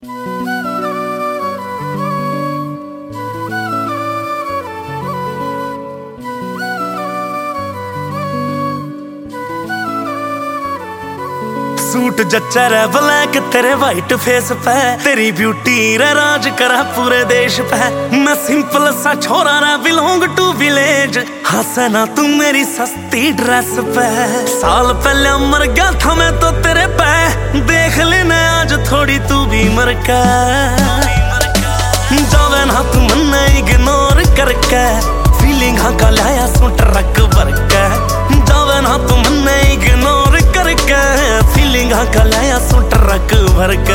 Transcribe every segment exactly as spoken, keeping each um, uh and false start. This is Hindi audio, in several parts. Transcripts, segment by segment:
सूट जच्चा रे ब्लैक तेरे वाइट फेस पे, तेरी ब्यूटी रे राज करा पूरे देश पे। मैं सिंपल सा छोरा रे बिलोंग टू विलेज, हंसे ना तू मेरी सस्ती ड्रेस पे। साल पहले मर गया था मैं तो तेरे पे, देख लेना आज थोड़ी तू भी मर के। जावे ना तू मन्ने इग्नोर करके, फीलिंग हाँ का लाया सू ट्रक भर के। जावे ना तू मन्ने इग्नोर करके, फीलिंग हाँ का लाया सू ट्रक भर के।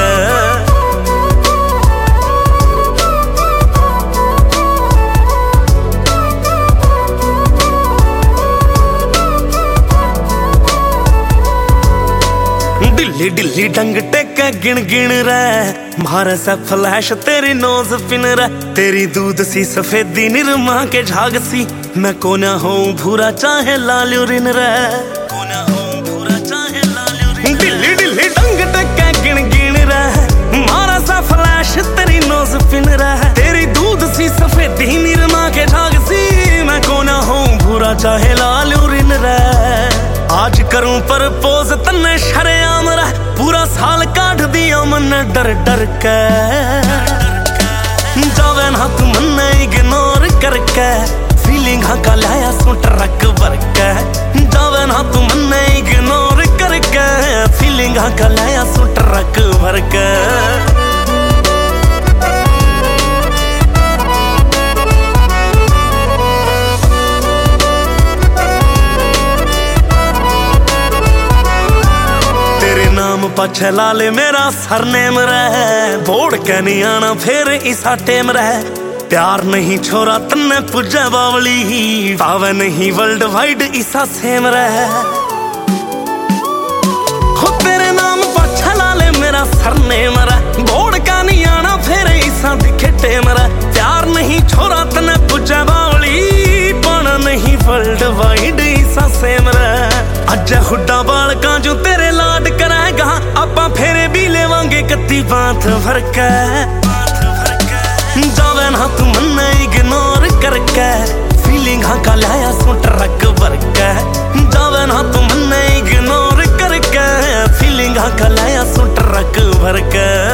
डिल्ली डिल्ली डंग टेके गिन गिन रे, मारे से फ्लैश तेरी नोज पिन रे। तेरी दूध सी सफेदी निरमा के झाग सी, मैं कोना हूँ भूरा चाहे लाल यूरिन रे। कोना हूँ भूरा चाहे लाल यूरिन। डिल्ली डिल्ली डंग टेके गिन गिन रे, मारा सा फ्लैश तेरी नोज पिन रे। तेरी दूध सी सफेदी निरमा के झाग सी, मैं कोना हूँ भूरा चाहे लाल यूरिन रे। आज करूं प्रपोज तन्ने शरेआम रे, पूरा साल काट दिया मन डर डर के। जावे ना तू मन्ने इग्नोर करके, फीलिंग हाँ का लाया सू ट्रक भर के। जावे ना तू मन्ने इग्नोर करके, फीलिंग हाँ का लाया सू ट्रक भर के। पछे लाले मेरा सरनेम रहे, बोड़ के नहीं आना फिर इसा टेम रहे। प्यार नहीं छोरा तन्ने पुजे बावली, पावे नहीं वर्ल्ड वाइड इसा सेम रहे। हो तेरे नाम पछे लाले मेरा सरनेम रहे, बोड़ का नहीं आना फिर इसा दिखे टेम रहे। प्यार नहीं छोरा तन्ने पुजे बावली, पाना नहीं वर्ल्ड वाइड इसा सेम रहे। अज हुड्डा बाल का जो तेरे लाड कराएगा, आपा फेरे भी लेवांगे कत्ती बात भर के। जावे ना तू मन्ने इग्नोर करके, फीलिंग हाँ का लाया सू ट्रक भर के। जावे ना तू मन्ने इग्नोर करके, फीलिंग हाँ का लाया सू ट्रक भर के।